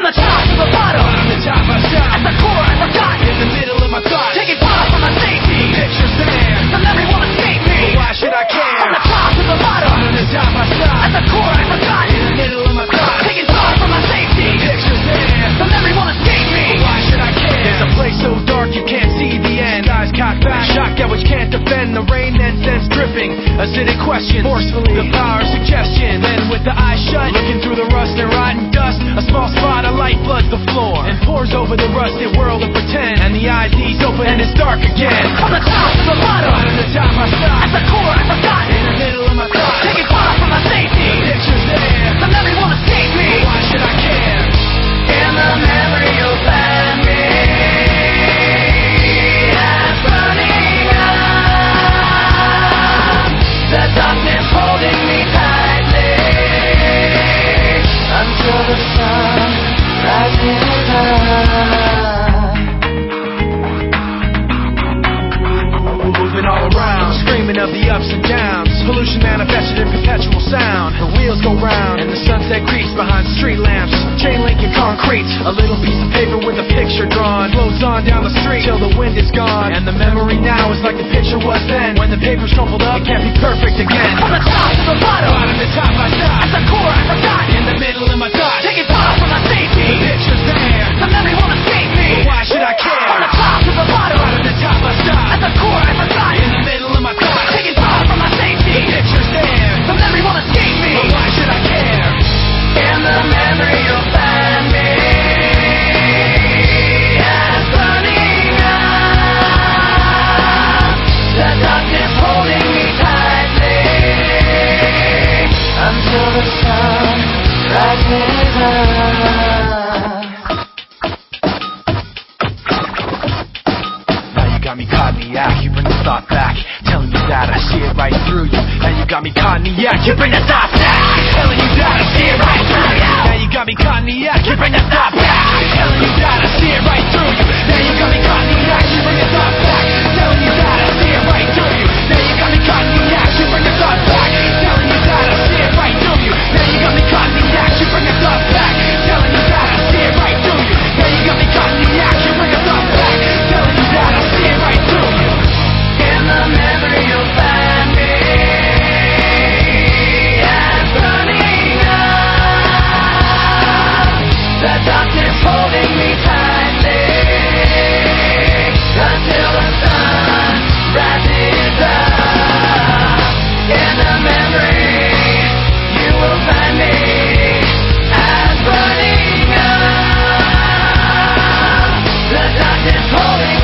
From the top to the bottom, on the top I stop. at the core I forgot, In the middle of my thoughts, taking far from my safety. the picture's there, The memory won't escape me. but why should I care? From the top to the bottom, On the top I stop. at the core I forgot, In the middle of my thoughts, taking far from my safety. the picture's there, The memory won't escape me. but why should I care? There's a place so dark you can't see the end. Skies cocked back, shotgun which can't defend. The rain then sends dripping, acidic questions, forcefully the power of suggestion. Then with the eyes shut, looking through the rust and rotten dust, a small spot of light floods the floor and pours over the rusted world of pretend. And the eyes ease open and it's dark again. From the top to the bottom, On the top I stop. at the core I forgot, In the middle of my thoughts, taking far from my safety. the picture's there, The memory won't escape me. but why should I care? In the memory you'll find me as burning up, the darkness holding me tightly until the sun rises up. Moving all around, screaming of the ups and downs. Pollution manifested in perpetual sound. The wheels go round and the sunset creeps behind street lamps. Chain link and concrete, a little piece of paper with a picture drawn floats on down the street till the wind is gone. And the memory now is like the picture was then. When the paper's crumpled up, it can't be perfect again. From the top to the bottom, Bottom to top I stop. at the core I forgot, In the middle of my thoughts, taking far from my the safety. picture's there, The memory won't escape me. but why should I From the care? top to the bottom, Bottom to top I at stop. the core I forgot, In the middle of my thoughts, taking far from my safety. the picture's there, The memory won't escape me. but why should I care? In the memory you'll find me as burning up, the darkness holding me tightly until the sun rises up. Now you got me caught in the act, you bring the thought back, telling me that I see it right through you. Now you got me caught in the act, you bring the thought back, telling you that I see it right through you. Now you got me caught in the act, you bring the thought back, telling you that I see it right through you. Now you got me caught in the act, you bring the thought back, telling you that I see it right through you. Now you got me caught in the act, you bring the thought back, telling you that I see it right through you. Now you got me caught in the act, you bring the thought back, telling you that I see it right through you. Now you got me caught in the act, you bring the thought back, telling you that I see it right through you. In the memory you'll find me as burning up, the darkness holding me tightly until the sun rises up. In the memory you will find me as burning up, the darkness holding